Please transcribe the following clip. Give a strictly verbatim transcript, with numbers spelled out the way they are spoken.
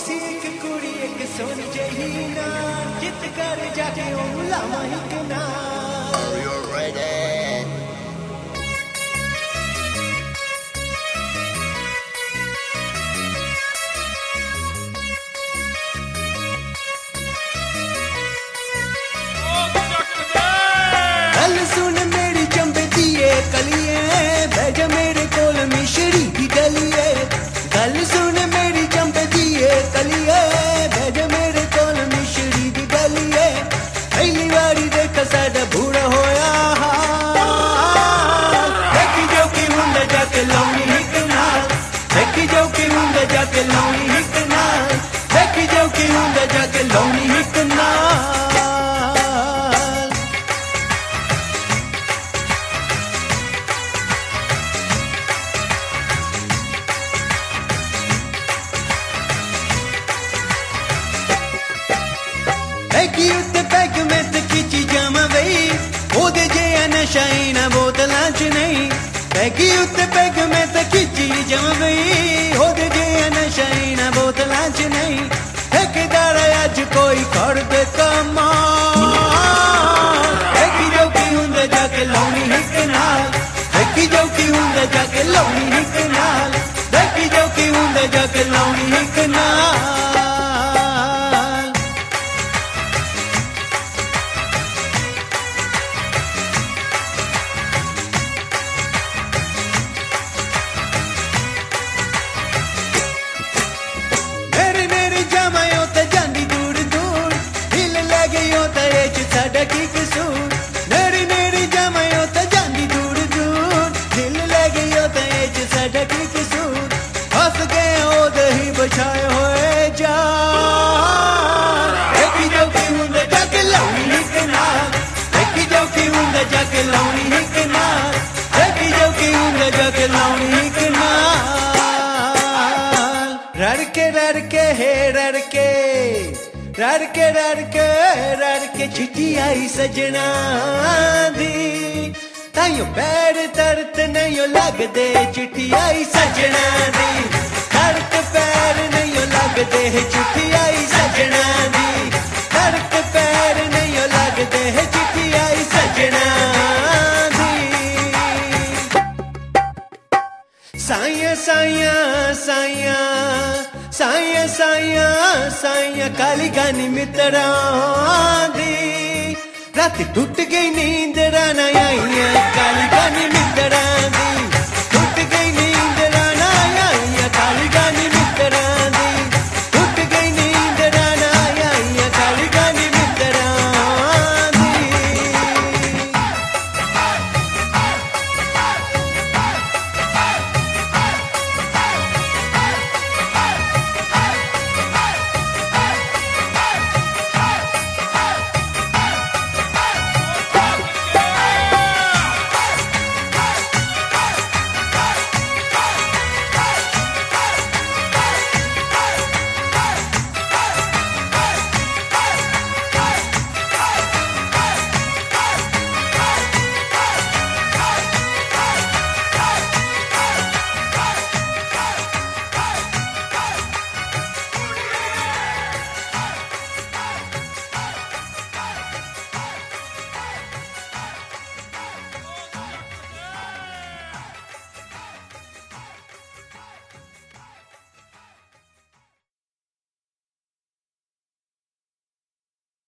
सी एक कुड़ी एक सोनी जही ना जित कर जाके उमला माहिक ना। Are you ready? गल सुन मेरी चंबे दिए कलिए भेज मेरे कोल मिश्री दी गलिए। गल सुन मेरी चंबे दिए कलिए भेज मेरे कोल मिश्री दी गलिए। पहली बारी देख साडा बूढ़ा होया देखी जो की मुंडा जाके लाउनी हिक नाल। देखी जो की मुंडा जाके लाउनी हिक नाल। देखी जो की मुंडा जाके लाउनी हिक नाल। पैगी उत्ते पैग में ते खिची जामा वही ओदे जे नशा ना बोतलां च नहीं। पैगी उत्ते पैग में ते खिची जामा वही ओदे जे नशा ना बोतलां च नहीं। ठेकेदार अज कोई कर दे कमाल। देखी जो की हुंदे जाके लाउनी हिक नाल। देखी जो की हुंदे जाके लाउनी हिक नाल। देखी जो की हुंदे जाके लाउनी हिक नाल। की कसूर नेरी नेरी जमायो ते जांदी दूर दूर दिल ले गयो ते च साडा की कसूर। फस गए ओ दही बछाए होए जा। देखी जो की हुंदे जाके लाउनी हिक नाल। देखी जो की हुंदे जाके लाउनी हिक नाल। देखी जो की हुंदे जाके लाउनी हिक नाल। रड़के रड़के हे रड़के रड़के रड़के रड़के चिट्ठी आई सजना दी। ताइयों पैर दर्द नहीं लगदे चिट्ठी आई सजना दी। धड़क पैर नहीं लगदे चिट्ठी आई सजना दी। धड़क पैर नहीं लगदे चिट्ठी आई सजना दी। साइया साइया साइया साइया साइया साइया काली गानी मित्रा दी। रात टूट गई नींद राना आई काली गानी